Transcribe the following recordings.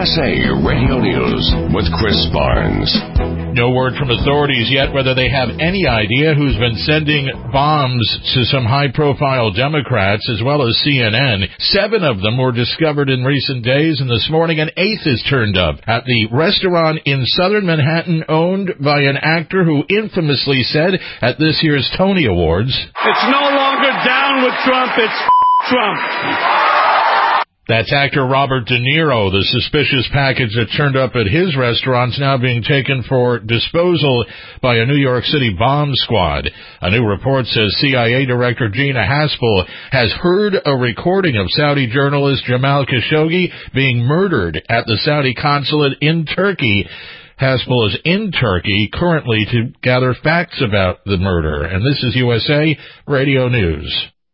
USA Radio News with Chris Barnes. No word from authorities yet whether they have any idea who's been sending bombs to some high-profile Democrats as well as CNN. 7 of them were discovered in recent days, and this morning an 8th is turned up at the restaurant in southern Manhattan owned by an actor who infamously said at this year's Tony Awards, "It's no longer down with Trump, it's Trump." That's actor Robert De Niro. The suspicious package that turned up at his restaurant's now being taken for disposal by a New York City bomb squad. A new report says CIA Director Gina Haspel has heard a recording of Saudi journalist Jamal Khashoggi being murdered at the Saudi consulate in Turkey. Haspel is in Turkey currently to gather facts about the murder. And this is USA Radio News.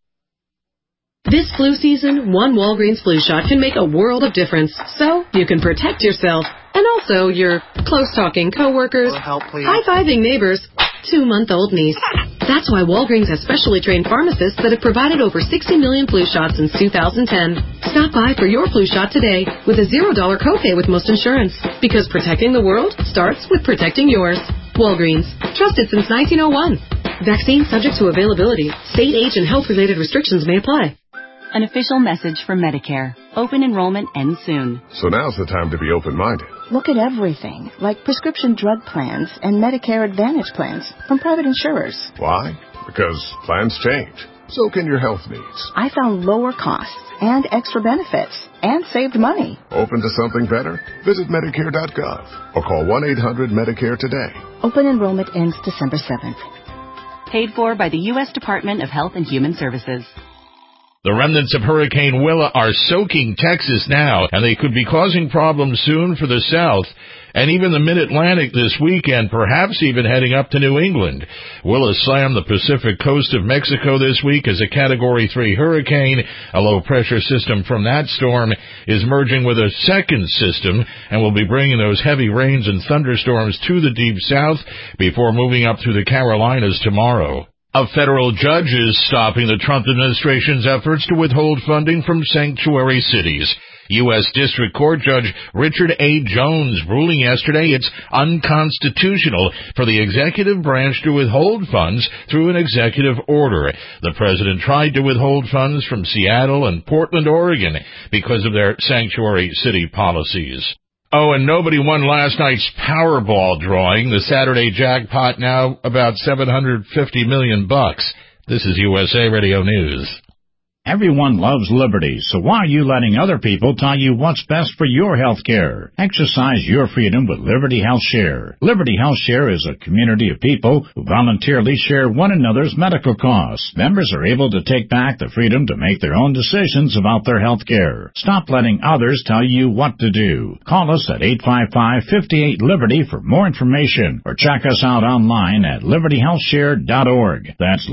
This flu season, one Walgreens flu shot can make a world of difference. So you can protect yourself and also your close-talking coworkers, high-fiving neighbors, 2-month-old niece. That's why Walgreens has specially trained pharmacists that have provided over 60 million flu shots since 2010. Stop by for your flu shot today with a $0 copay with most insurance. Because protecting the world starts with protecting yours. Walgreens. Trusted since 1901. Vaccine subject to availability. State, age, and health-related restrictions may apply. An official message from Medicare. Open enrollment ends soon. So now's the time to be open-minded. Look at everything, like prescription drug plans and Medicare Advantage plans from private insurers. Why? Because plans change. So can your health needs. I found lower costs and extra benefits and saved money. Open to something better? Visit Medicare.gov or call 1-800-MEDICARE today. Open enrollment ends December 7th. Paid for by the U.S. Department of Health and Human Services. The remnants of Hurricane Willa are soaking Texas now, and they could be causing problems soon for the South and even the Mid-Atlantic this weekend, perhaps even heading up to New England. Willa slammed the Pacific coast of Mexico this week as a Category 3 hurricane. A low-pressure system from that storm is merging with a second system and will be bringing those heavy rains and thunderstorms to the Deep South before moving up through the Carolinas tomorrow. A federal judge is stopping the Trump administration's efforts to withhold funding from sanctuary cities. U.S. District Court Judge Richard A. Jones ruling yesterday it's unconstitutional for the executive branch to withhold funds through an executive order. The president tried to withhold funds from Seattle and Portland, Oregon, because of their sanctuary city policies. Oh, and nobody won last night's Powerball drawing. The Saturday jackpot now about $750 million. This is USA Radio News. Everyone loves liberty, so why are you letting other people tell you what's best for your health care? Exercise your freedom with Liberty Health Share. Liberty Health Share is a community of people who voluntarily share one another's medical costs. Members are able to take back the freedom to make their own decisions about their health care. Stop letting others tell you what to do. Call us at 855-58-LIBERTY for more information, or check us out online at libertyhealthshare.org. That's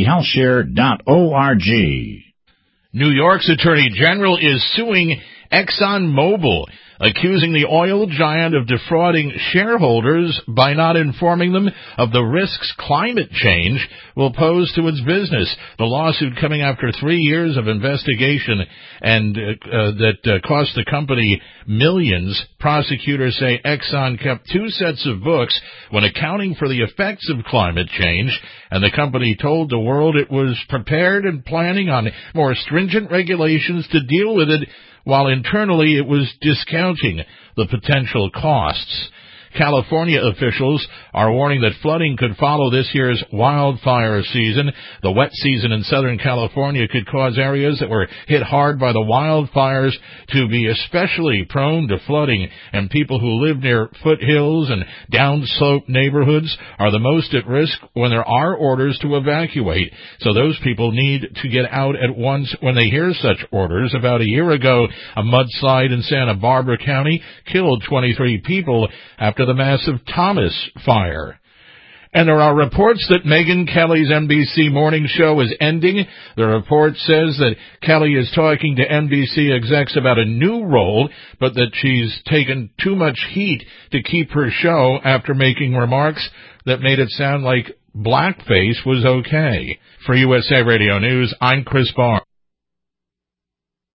libertyhealthshare.org. New York's Attorney General is suing ExxonMobil, accusing the oil giant of defrauding shareholders by not informing them of the risks climate change will pose to its business. The lawsuit coming after 3 years of investigation and that cost the company millions. Prosecutors say Exxon kept 2 sets of books when accounting for the effects of climate change, and the company told the world it was prepared and planning on more stringent regulations to deal with it, while internally it was discounting the potential costs. California officials are warning that flooding could follow this year's wildfire season. The wet season in Southern California could cause areas that were hit hard by the wildfires to be especially prone to flooding, and people who live near foothills and downslope neighborhoods are the most at risk when there are orders to evacuate. So those people need to get out at once when they hear such orders. About a year ago, a mudslide in Santa Barbara County killed 23 people after the massive Thomas fire. And there are reports that Megyn Kelly's NBC morning show is ending. The report says that Kelly is talking to NBC execs about a new role, but that she's taken too much heat to keep her show after making remarks that made it sound like blackface was okay. For USA Radio News, I'm Chris Barnes.